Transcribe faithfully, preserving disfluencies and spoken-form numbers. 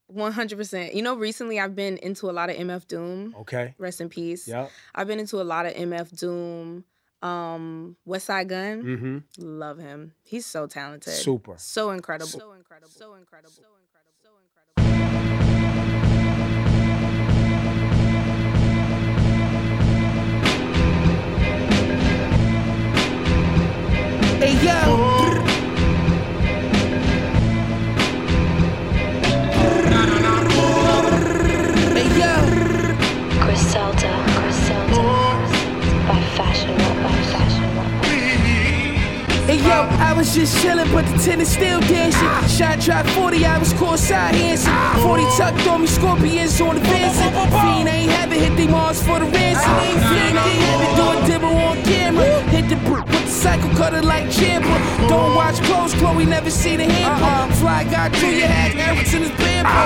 one hundred percent. You know, recently I've been into a lot of M F Doom. Okay. Rest in peace. Yep. I've been into a lot of M F Doom. Um, West Side Gun. Mm-hmm. Love him. He's so talented. Super. So incredible. So incredible. So incredible. So incredible. So incredible. Hey yo. Griselda, Griselda, by Fashion Rock, by Fashion Rock. Hey yo, I was just chillin', but the tennis still dancing. Shot drop forty, I was courtside Hanson. forty tucked on me, Scorpions on the Vincent. Fiend ain't have it, hit they Mars for the ransom. Fiend ain't have it, do a dibble on camera. Hit the brick with the cycle cutter like Champa. Don't watch clothes, Chloe never see the hamper. Fly guy Junior had Erickson his bamboo.